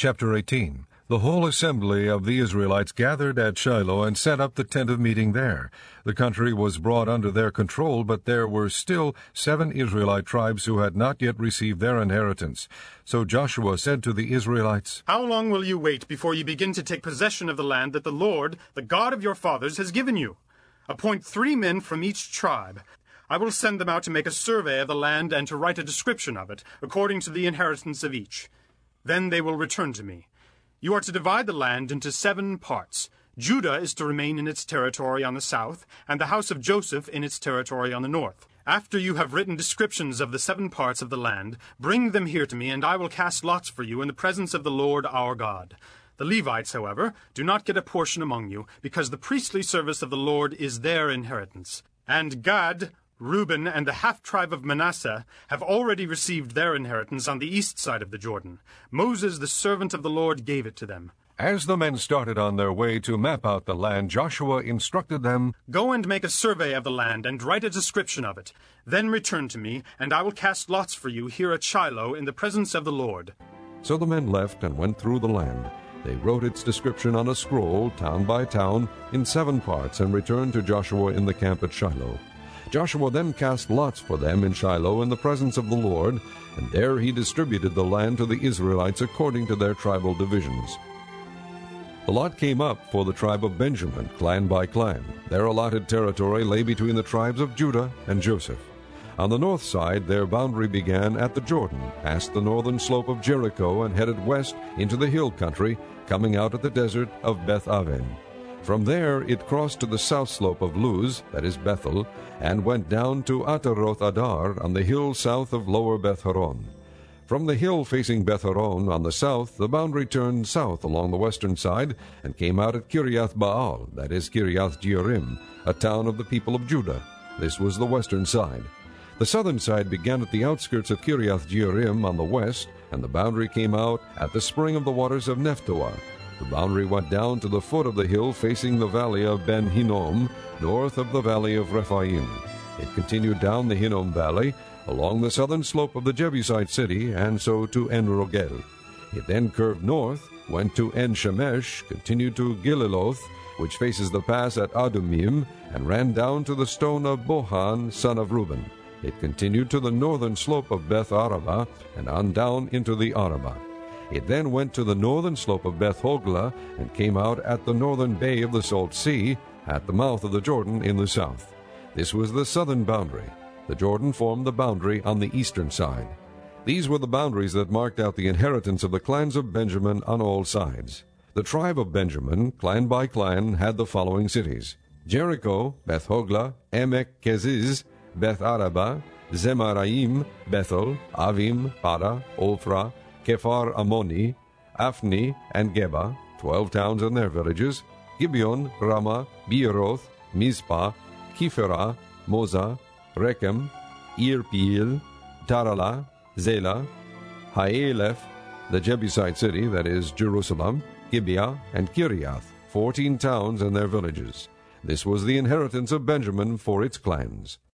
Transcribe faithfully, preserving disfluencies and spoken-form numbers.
Chapter eighteen. The whole assembly of the Israelites gathered at Shiloh and set up the tent of meeting there. The country was brought under their control, but there were still seven Israelite tribes who had not yet received their inheritance. So Joshua said to the Israelites, "How long will you wait before you begin to take possession of the land that the Lord, the God of your fathers, has given you? Appoint three men from each tribe. I will send them out to make a survey of the land and to write a description of it, according to the inheritance of each. Then they will return to me. You are to divide the land into seven parts. Judah is to remain in its territory on the south, and the house of Joseph in its territory on the north. After you have written descriptions of the seven parts of the land, bring them here to me, and I will cast lots for you in the presence of the Lord our God. The Levites, however, do not get a portion among you, because the priestly service of the Lord is their inheritance. And Gad, Reuben, and the half-tribe of Manasseh have already received their inheritance on the east side of the Jordan. Moses, the servant of the Lord, gave it to them." As the men started on their way to map out the land, Joshua instructed them, "Go and make a survey of the land and write a description of it. Then return to me, and I will cast lots for you here at Shiloh in the presence of the Lord." So the men left and went through the land. They wrote its description on a scroll, town by town, in seven parts, and returned to Joshua in the camp at Shiloh. Joshua then cast lots for them in Shiloh in the presence of the Lord, and there he distributed the land to the Israelites according to their tribal divisions. The lot came up for the tribe of Benjamin, clan by clan. Their allotted territory lay between the tribes of Judah and Joseph. On the north side, their boundary began at the Jordan, past the northern slope of Jericho, and headed west into the hill country, coming out at the desert of Beth-aven. From there it crossed to the south slope of Luz, that is Bethel, and went down to Ataroth Adar on the hill south of lower Beth-horon. From the hill facing Beth-horon on the south, the boundary turned south along the western side and came out at Kiriath Baal, that is Kiriath Jearim, a town of the people of Judah. This was the western side. The southern side began at the outskirts of Kiriath Jearim on the west, and the boundary came out at the spring of the waters of Nephtoah. The boundary went down to the foot of the hill facing the valley of Ben Hinnom, north of the valley of Rephaim. It continued down the Hinnom valley, along the southern slope of the Jebusite city, and so to En-Rogel. It then curved north, went to En-Shemesh, continued to Gililoth, which faces the pass at Adumim, and ran down to the stone of Bohan, son of Reuben. It continued to the northern slope of Beth-arabah, and on down into the Arabah. It then went to the northern slope of Beth-hoglah and came out at the northern bay of the Salt Sea, at the mouth of the Jordan in the south. This was the southern boundary. The Jordan formed the boundary on the eastern side. These were the boundaries that marked out the inheritance of the clans of Benjamin on all sides. The tribe of Benjamin, clan by clan, had the following cities: Jericho, Beth-hoglah, Emek-keziz, Beth-arabah, Zemaraim, Bethel, Avim, Para, Ophrah, Kephar Ammoni, Aphni, and Geba, twelve towns and their villages, Gibeon, Ramah, Beeroth, Mizpah, Kipharah, Moza, Rechem, Irpeel, Tarala, Zela, Haelef, the Jebusite city, that is Jerusalem, Gibeah, and Kiriath, fourteen towns and their villages. This was the inheritance of Benjamin for its clans.